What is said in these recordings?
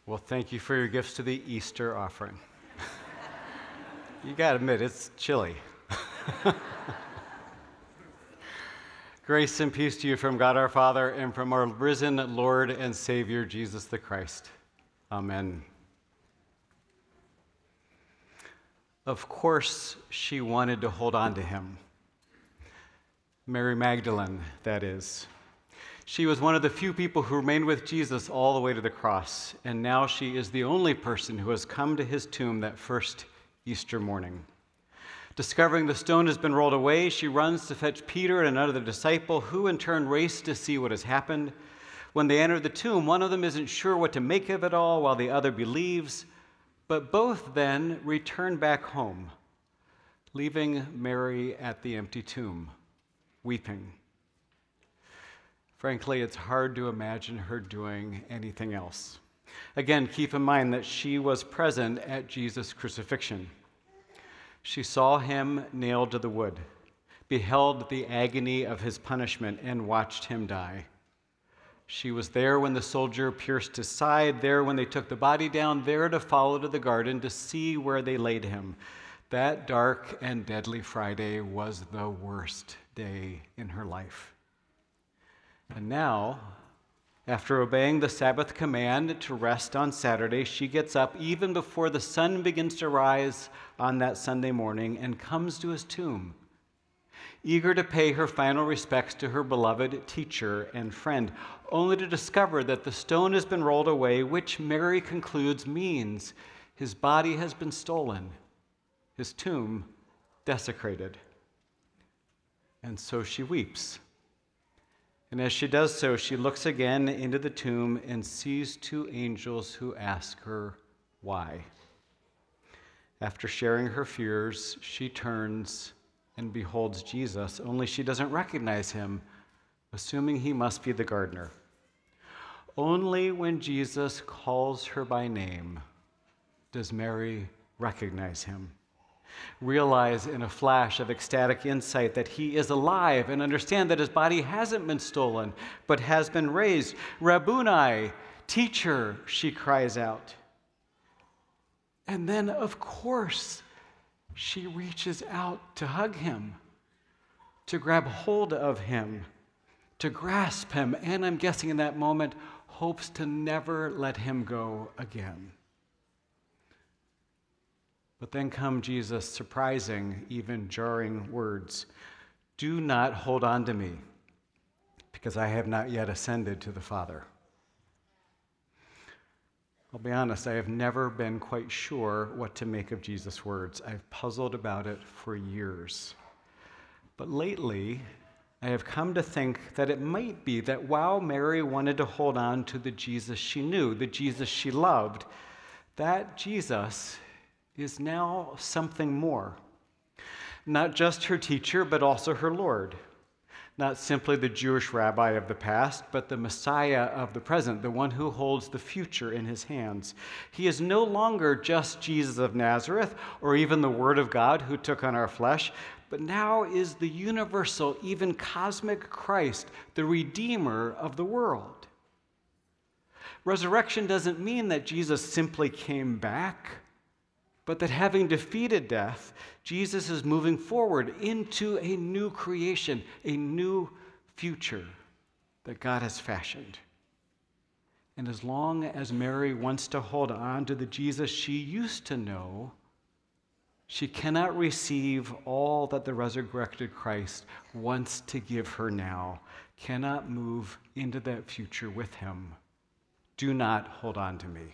Well, thank you for your gifts to the Easter offering. You got to admit, it's chilly. Grace and peace to you from God our Father and from our risen Lord and Savior, Jesus the Christ. Amen. Of course, she wanted to hold on to him. Mary Magdalene, that is. She was one of the few people who remained with Jesus all the way to the cross, and now she is the only person who has come to his tomb that first Easter morning. Discovering the stone has been rolled away, she runs to fetch Peter and another disciple, who in turn race to see what has happened. When they enter the tomb, one of them isn't sure what to make of it all, while the other believes, but both then return back home, leaving Mary at the empty tomb, weeping. Frankly, it's hard to imagine her doing anything else. Again, keep in mind that she was present at Jesus' crucifixion. She saw him nailed to the wood, beheld the agony of his punishment, and watched him die. She was there when the soldier pierced his side, there when they took the body down, there to follow to the garden to see where they laid him. That dark and deadly Friday was the worst day in her life. And now, after obeying the Sabbath command to rest on Saturday, she gets up even before the sun begins to rise on that Sunday morning and comes to his tomb, eager to pay her final respects to her beloved teacher and friend, only to discover that the stone has been rolled away, which Mary concludes means his body has been stolen, his tomb desecrated. And so she weeps. And as she does so, she looks again into the tomb and sees two angels who ask her why. After sharing her fears, she turns and beholds Jesus, only she doesn't recognize him, assuming he must be the gardener. Only when Jesus calls her by name does Mary recognize him, realize in a flash of ecstatic insight that he is alive, and understand that his body hasn't been stolen, but has been raised. Rabboni, teacher, she cries out. And then, of course, she reaches out to hug him, to grab hold of him, to grasp him, and I'm guessing in that moment, hopes to never let him go again. But then come Jesus' surprising, even jarring words. Do not hold on to me, because I have not yet ascended to the Father. I'll be honest, I have never been quite sure what to make of Jesus' words. I've puzzled about it for years. But lately, I have come to think that it might be that while Mary wanted to hold on to the Jesus she knew, the Jesus she loved, that Jesus is now something more. Not just her teacher, but also her Lord. Not simply the Jewish rabbi of the past, but the Messiah of the present, the one who holds the future in his hands. He is no longer just Jesus of Nazareth, or even the Word of God who took on our flesh, but now is the universal, even cosmic Christ, the Redeemer of the world. Resurrection doesn't mean that Jesus simply came back, but that having defeated death, Jesus is moving forward into a new creation, a new future that God has fashioned. And as long as Mary wants to hold on to the Jesus she used to know, she cannot receive all that the resurrected Christ wants to give her now, cannot move into that future with him. Do not hold on to me.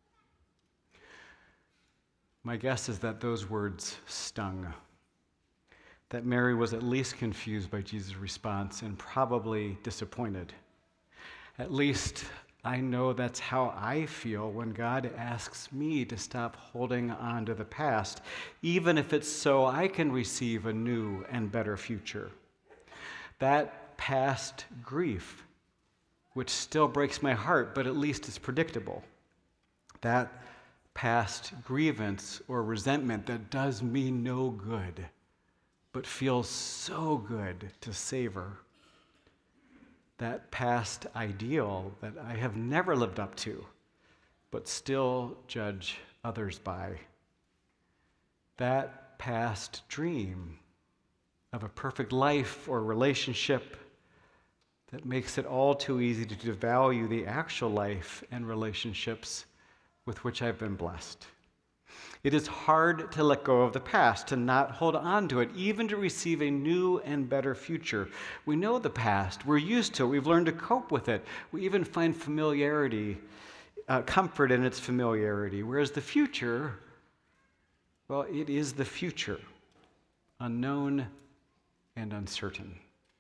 My guess is that those words stung, that Mary was at least confused by Jesus' response and probably disappointed. At least I know that's how I feel when God asks me to stop holding on to the past, even if it's so I can receive a new and better future. That past grief, which still breaks my heart, but at least it's predictable. That past grievance or resentment that does me no good, but feels so good to savor. That past ideal that I have never lived up to, but still judge others by. That past dream of a perfect life or relationship that makes it all too easy to devalue the actual life and relationships with which I've been blessed. It is hard to let go of the past, to not hold on to it, even to receive a new and better future. We know the past. We're used to it. We've learned to cope with it. We even find comfort in its familiarity. Whereas the future, well, it is the future, unknown and uncertain.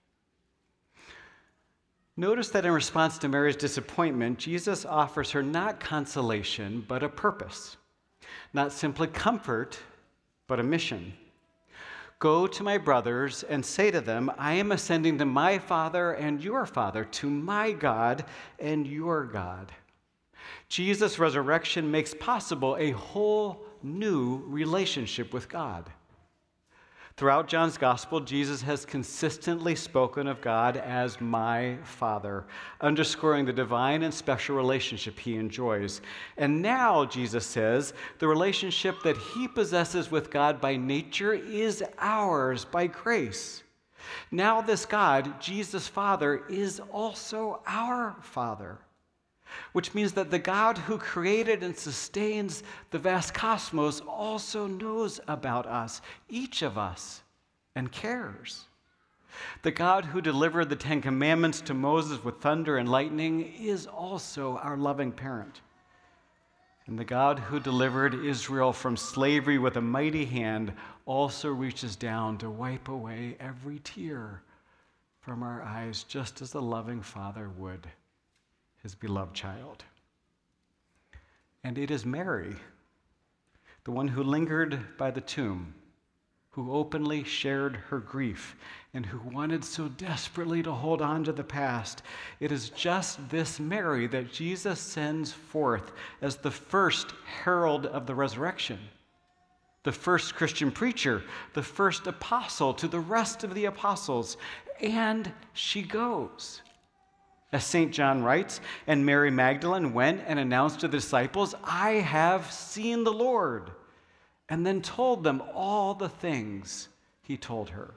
Notice that in response to Mary's disappointment, Jesus offers her not consolation, but a purpose. Not simply comfort, but a mission. Go to my brothers and say to them, I am ascending to my Father and your Father, to my God and your God. Jesus' resurrection makes possible a whole new relationship with God. Throughout John's gospel, Jesus has consistently spoken of God as my Father, underscoring the divine and special relationship he enjoys. And now, Jesus says, the relationship that he possesses with God by nature is ours by grace. Now this God, Jesus Father, is also our Father, which means that the God who created and sustains the vast cosmos also knows about us, each of us, and cares. The God who delivered the Ten Commandments to Moses with thunder and lightning is also our loving parent. And the God who delivered Israel from slavery with a mighty hand also reaches down to wipe away every tear from our eyes, just as a loving Father would his beloved child. And it is Mary, the one who lingered by the tomb, who openly shared her grief, and who wanted so desperately to hold on to the past. It is just this Mary that Jesus sends forth as the first herald of the resurrection, the first Christian preacher, the first apostle to the rest of the apostles, and she goes. As St. John writes, and Mary Magdalene went and announced to the disciples, I have seen the Lord, and then told them all the things he told her.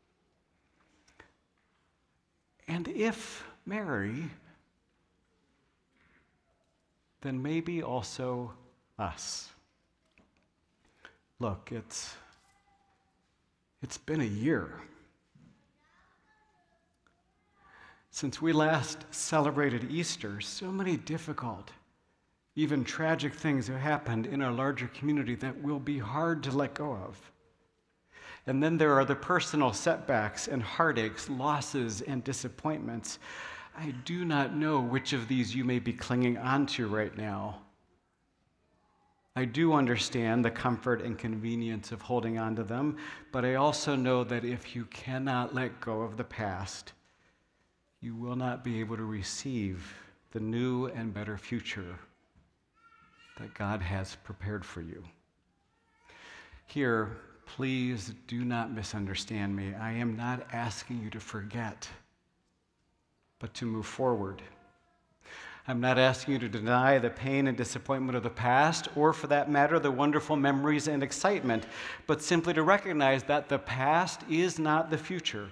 And if Mary, then maybe also us. Look, it's been a year since we last celebrated Easter. So many difficult, even tragic things have happened in our larger community that will be hard to let go of. And then there are the personal setbacks and heartaches, losses and disappointments. I do not know which of these you may be clinging onto right now. I do understand the comfort and convenience of holding on to them, but I also know that if you cannot let go of the past, you will not be able to receive the new and better future that God has prepared for you. Here, please do not misunderstand me. I am not asking you to forget, but to move forward. I'm not asking you to deny the pain and disappointment of the past, or for that matter, the wonderful memories and excitement, but simply to recognize that the past is not the future.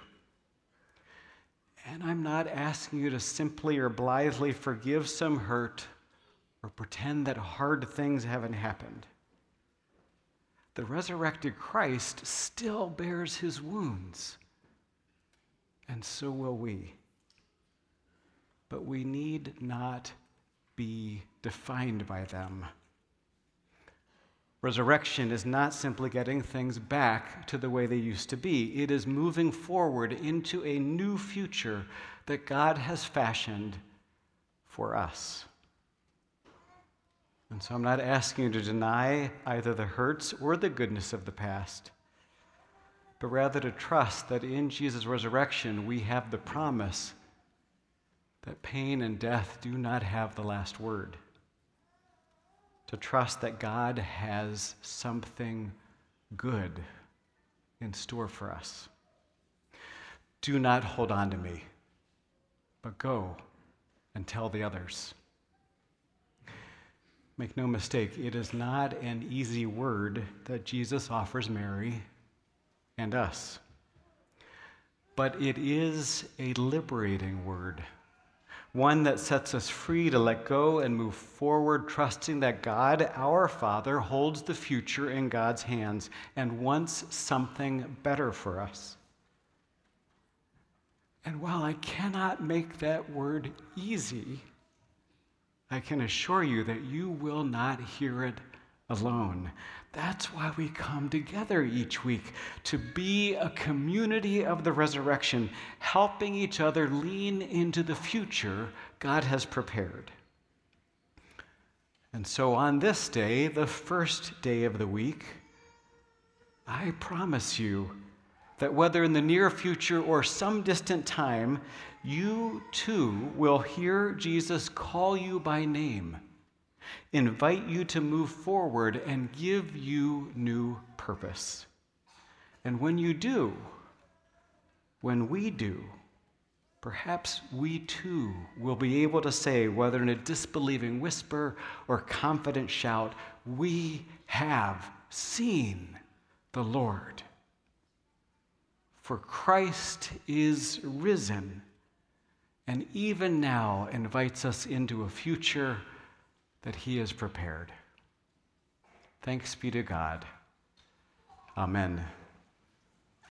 And I'm not asking you to simply or blithely forgive some hurt or pretend that hard things haven't happened. The resurrected Christ still bears his wounds, and so will we. But we need not be defined by them. Resurrection is not simply getting things back to the way they used to be. It is moving forward into a new future that God has fashioned for us. And so I'm not asking you to deny either the hurts or the goodness of the past, but rather to trust that in Jesus' resurrection we have the promise that pain and death do not have the last word. To trust that God has something good in store for us. Do not hold on to me, but go and tell the others. Make no mistake, it is not an easy word that Jesus offers Mary and us. But it is a liberating word, one that sets us free to let go and move forward, trusting that God, our Father, holds the future in God's hands and wants something better for us. And while I cannot make that word easy, I can assure you that you will not hear it alone. That's why we come together each week, to be a community of the resurrection, helping each other lean into the future God has prepared. And so on this day, the first day of the week, I promise you that whether in the near future or some distant time, you too will hear Jesus call you by name, invite you to move forward, and give you new purpose. And when you do, when we do, perhaps we too will be able to say, whether in a disbelieving whisper or confident shout, "We have seen the Lord." For Christ is risen, and even now invites us into a future that he has prepared. Thanks be to God. Amen.